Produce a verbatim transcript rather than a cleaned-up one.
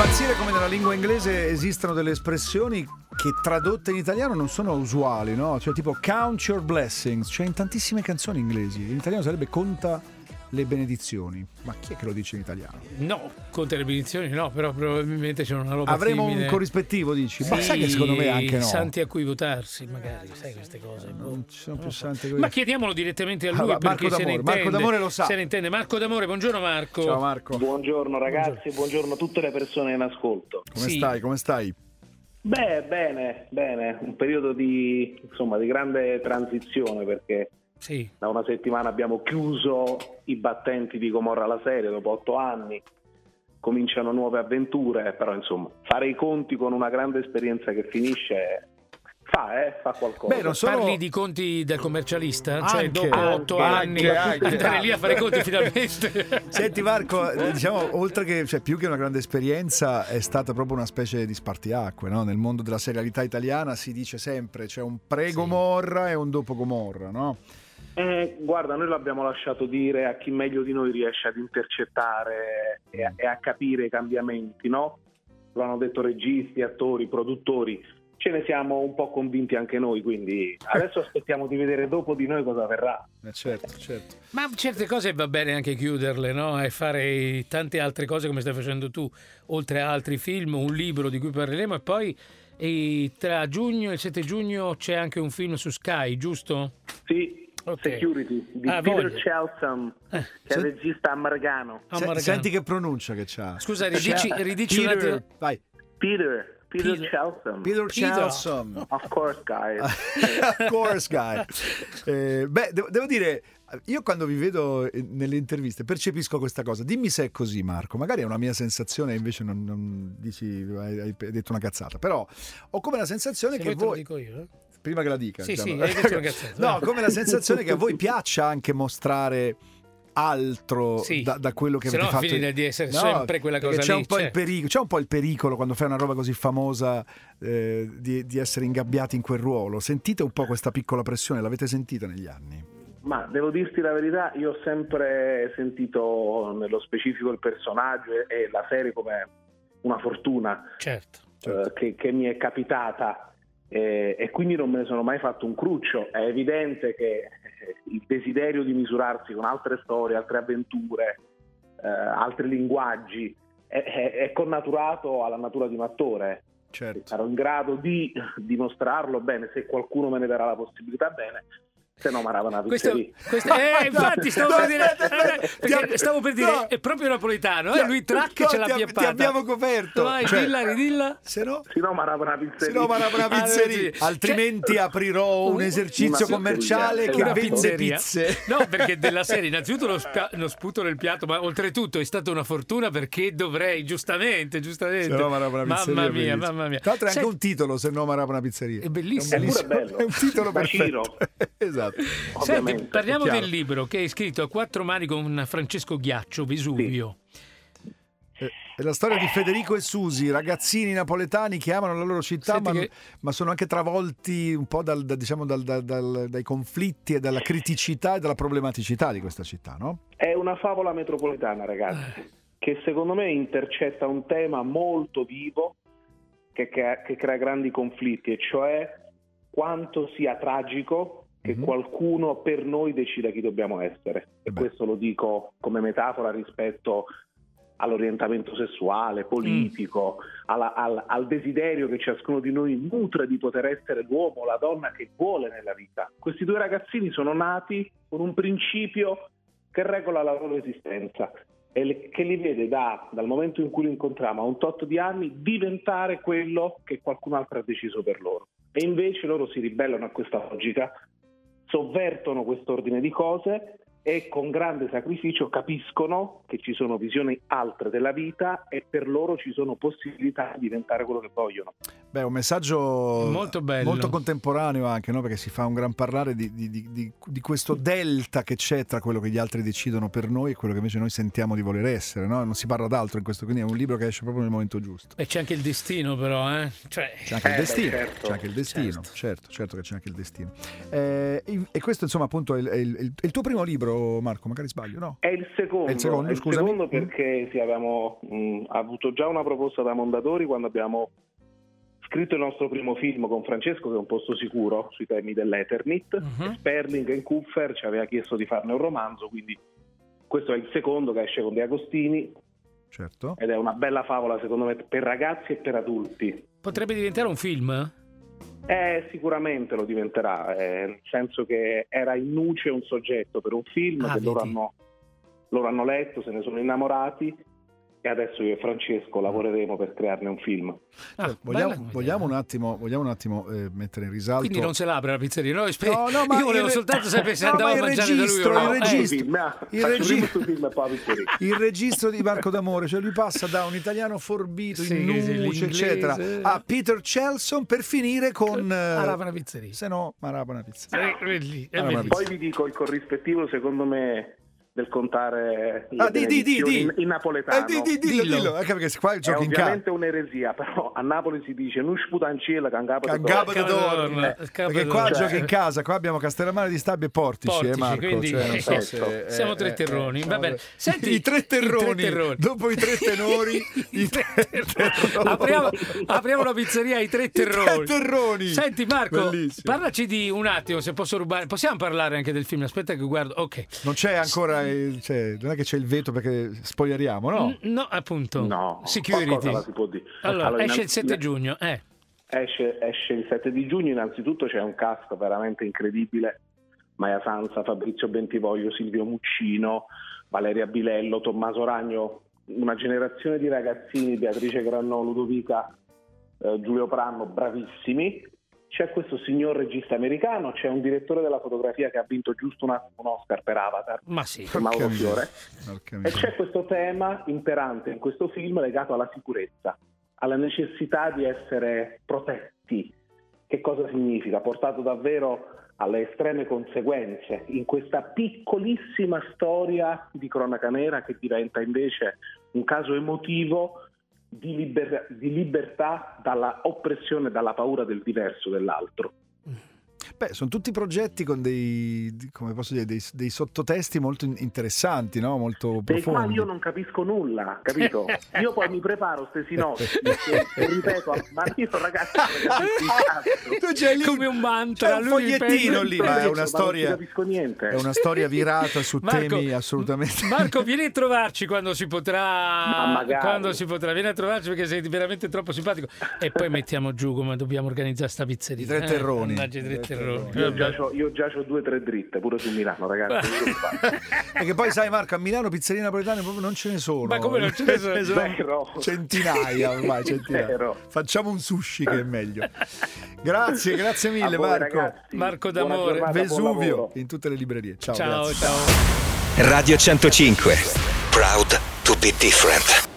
impazzire come nella lingua inglese esistano delle espressioni che tradotte in italiano non sono usuali, no? Cioè tipo count your blessings, cioè in tantissime canzoni inglesi. In italiano sarebbe conta le benedizioni. Ma chi è che lo dice in italiano? No, conta le benedizioni no, però probabilmente c'è una roba Avremo simile. un corrispettivo, dici? Sì, ma sai che secondo me anche no. Santi a cui votarsi, magari, sai queste cose. Non ci sono più so. santi Ma chiediamolo direttamente a lui, allora, perché Marco se ne D'Amore. intende. Marco D'Amore lo sa. Se ne intende. Marco D'Amore, buongiorno Marco. Ciao Marco. Buongiorno ragazzi, buongiorno, buongiorno a tutte le persone in ascolto. Come Sì. stai? Come stai? Beh, bene, bene, un periodo di, insomma, di grande transizione, perché Sì. da una settimana abbiamo chiuso i battenti di Gomorra la serie dopo otto anni, cominciano nuove avventure, però insomma fare i conti con una grande esperienza che finisce fa, eh, fa qualcosa. Beh, non solo... Parli di conti del commercialista? Anche, cioè dopo otto anni anche, anche. andare lì a fare i conti finalmente. Senti Marco, eh, diciamo, oltre che, cioè, più che una grande esperienza, è stata proprio una specie di spartiacque, no? Nel mondo della serialità italiana si dice sempre c'è un pre-Gomorra sì. e un dopo Gomorra, no? Eh, guarda, noi l'abbiamo lasciato dire a chi meglio di noi riesce ad intercettare e a, e a capire i cambiamenti, no? Lo hanno detto registi, attori, produttori. Ce ne siamo un po' convinti anche noi, quindi adesso aspettiamo di vedere dopo di noi cosa verrà. Eh certo, certo. Ma certe cose va bene anche chiuderle, no? E fare tante altre cose come stai facendo tu, oltre a altri film, un libro di cui parleremo, e poi e tra giugno e il sette giugno c'è anche un film su Sky, giusto? Sì. Okay. Security di ah, Peter voglio. Chelsom, eh, che è il regista americano. Se, senti che pronuncia che c'ha. Scusa, ridici, ridici Peter, un attimo. Vai. Peter, Peter, Peter Chelsom. Peter Chelsom. Of course, guys. Of course, guys. Eh, beh, devo, devo dire, io quando vi vedo nelle interviste percepisco questa cosa. Dimmi se è così, Marco. Magari è una mia sensazione, invece non, non dici, hai, hai detto una cazzata. Però ho come la sensazione se che voi... Te lo dico io, eh? Prima che la dica. Sì, diciamo. sì, hai detto una cazzata. No, come la sensazione che a voi piaccia anche mostrare altro sì. da, da quello che se avete no fatto. finire di essere no, sempre quella cosa c'è lì. Un po' C'è. il perico, c'è un po' il pericolo quando fai una roba così famosa eh, di, di essere ingabbiati in quel ruolo. Sentite un po' questa piccola pressione, l'avete sentita negli anni? Ma devo dirti la verità, io ho sempre sentito nello specifico il personaggio e, e la serie come una fortuna certo, certo. Eh, che, che mi è capitata. Eh, e quindi non me ne sono mai fatto un cruccio. È evidente che eh, il desiderio di misurarsi con altre storie, altre avventure, eh, altri linguaggi è, è, è connaturato alla natura di un attore. Certo. Sarò in grado di dimostrarlo bene, se qualcuno me ne darà la possibilità, bene. Se no marava una pizzeria. Questo, questo, eh, infatti stavo no, per dire, aspetta, aspetta, perché ti, stavo per dire no, è proprio napoletano, eh? Lui track no, ce l'ha ti, piappata. ti abbiamo coperto. Vai, cioè, dilla, ridilla. Se no, se no marava una pizzeria. Se no marava una pizzeria. Ah, altrimenti cioè, aprirò un esercizio una commerciale che esatto. vende pizze. No, perché della serie innanzitutto lo, sp- lo sputo nel piatto, ma oltretutto è stata una fortuna perché dovrei, giustamente, giustamente. Se no marava una pizzeria. Mamma mia, mamma mia. Tra l'altro è anche Senti, un titolo, se no marava una pizzeria. È bellissimo. È pure bello. È un titolo perfetto. Esatto. Senti, parliamo del libro che hai scritto a quattro mani con Francesco Ghiaccio, Vesuvio. Sì. È la storia di Federico e Susi, ragazzini napoletani che amano la loro città, ma, che... ma sono anche travolti un po' dal, da, diciamo, dal, dal, dal, dai conflitti e dalla criticità e dalla problematicità di questa città, no? È una favola metropolitana, ragazzi, eh. che secondo me intercetta un tema molto vivo che, che, che crea grandi conflitti, e cioè quanto sia tragico che mm-hmm. qualcuno per noi decida chi dobbiamo essere. E Beh. questo lo dico come metafora rispetto all'orientamento sessuale, politico, mm. alla, al, al desiderio che ciascuno di noi nutre di poter essere l'uomo, la donna che vuole nella vita. Questi due ragazzini sono nati con un principio che regola la loro esistenza e le, che li vede da, dal momento in cui li incontriamo a un tot di anni diventare quello che qualcun altro ha deciso per loro. E invece loro si ribellano a questa logica, sovvertono quest'ordine di cose e con grande sacrificio capiscono che ci sono visioni altre della vita e per loro ci sono possibilità di diventare quello che vogliono. Beh, un messaggio molto bello, molto contemporaneo anche, no? Perché si fa un gran parlare di, di, di, di, di questo delta che c'è tra quello che gli altri decidono per noi e quello che invece noi sentiamo di voler essere, no? Non si parla d'altro in questo, quindi è un libro che esce proprio nel momento giusto. E c'è anche il destino, però, eh? Cioè... C'è anche eh, il destino, beh, certo. c'è anche il destino, Certo. certo, certo che c'è anche il destino. Eh, e questo, insomma, appunto, è il, è, il, è il tuo primo libro, Marco? Magari sbaglio, no? È il secondo, È il secondo, è il scusami. secondo perché sì, avevamo mh, avuto già una proposta da Mondadori quando abbiamo scritto il nostro primo film con Francesco, che è Un posto sicuro, sui temi dell'Eternit. Uh-huh. Sperling e Kupfer ci aveva chiesto di farne un romanzo, quindi questo è il secondo che esce con De Agostini, Certo. ed è una bella favola secondo me per ragazzi e per adulti. Potrebbe diventare un film? Eh, sicuramente lo diventerà, eh, nel senso che era in nuce un soggetto per un film Ah, che loro vedi. hanno, loro hanno letto, se ne sono innamorati, e adesso io e Francesco lavoreremo per crearne un film. Ah, vogliamo, bella vogliamo un idea. attimo, vogliamo un attimo eh, mettere in risalto. Quindi non se l'apre la pizzeria? No, spe- No, no, ma io volevo il- soltanto sapere se no, andavo ma a il mangiare da lui registro, o no. il Eh, registro. Film, ah, il faccio regi- prima questo film e poi la pizzeria. Il registro di Marco D'Amore, cioè lui passa da un italiano forbito, Sì, in nuce, sì, l'inglese. eccetera, a Peter Chelson per finire con... eh, Arabana pizzeria. Se no, Marabana pizzeria. Eh, lì, è Arabana bellissimo. Poi vi dico il corrispettivo, secondo me, del contare le Ah, di, di, di, benedizioni di. in, in napoletano. Eh, di, di, dillo, Dillo. dillo, anche perché qua È giochi in casa. ovviamente un'eresia, però a Napoli si dice non sputanciela cangaba Cangaba Cavolo d'Adorno, d'Adorno, eh, Cavolo perché qua d'Adorno. giochi in casa, qua abbiamo Castellammare di Stabia e Portici, Portici, eh, Marco, quindi- cioè, non so se, eh, Siamo tre eh, terroni, eh, va bene. siamo- Senti, i tre terroni, i tre terroni. dopo i tre tenori, i tre terroni. apriamo, apriamo una pizzeria ai tre I tre terroni. terroni. Senti Marco, Bellissimo. parlaci di un attimo, se posso rubare. Possiamo parlare anche del film? Aspetta che guardo. Ok. Non c'è ancora, il, cioè, non è che c'è il veto perché spoileriamo, no? N- No, appunto. No, Security. qualcosa la si può dire. Allora, Allora, esce il innanzi- sette giugno. Eh. Esce, esce il sette di giugno, innanzitutto c'è un cast veramente incredibile: Maia Sanza, Fabrizio Bentivoglio, Silvio Muccino, Valeria Bilello, Tommaso Ragno, una generazione di ragazzini, Beatrice Grannò, Ludovica, eh, Giulio Pranno, bravissimi. C'è questo signor regista americano, c'è un direttore della fotografia che ha vinto giusto una- un Oscar per Avatar, Ma sì. Mauro Porca Fiore. miseria, porca E miseria. c'è questo tema imperante in questo film legato alla sicurezza, alla necessità di essere protetti. Che cosa significa? Portato davvero alle estreme conseguenze in questa piccolissima storia di cronaca nera che diventa invece un caso emotivo di, liber- di libertà dalla oppressione, dalla paura del diverso, dell'altro. Beh, sono tutti progetti con dei, di- come posso dire, dei, dei sottotesti molto in- interessanti, no? Molto Dei quali profondi. io non capisco nulla, capito? Io poi mi preparo ste sinopsi e, e ripeto, ma io ragazzi, ragazzi cazzo. Tu c'hai lì- Come un mantra, c'è un lui fogliettino ripete. lì, ma è Non una ci storia, capisco niente. è una storia virata su Marco, temi assolutamente. Marco, vieni a trovarci quando si potrà. Ma magari. Quando si potrà, vieni a trovarci perché sei veramente troppo simpatico. E poi mettiamo giù come dobbiamo organizzare sta pizzeria. I tre terroni. Eh, mannaggia, i tre I tre terroni. Io già Vabbè. c'ho, io già c'ho due o tre dritte pure su Milano, ragazzi. non vi preoccupate. Perché poi sai Marco, a Milano pizzerie napoletane proprio non ce ne sono. Ma come non ce ne sono? Vero. Centinaia ormai, centinaia. Vero. Facciamo un sushi che è meglio. Grazie, grazie mille A voi, Marco. ragazzi. Marco Buona D'Amore. giornata, buon Vesuvio lavoro. in tutte le librerie. Ciao, Ciao, grazie. ciao. Radio centocinque. Proud to be different.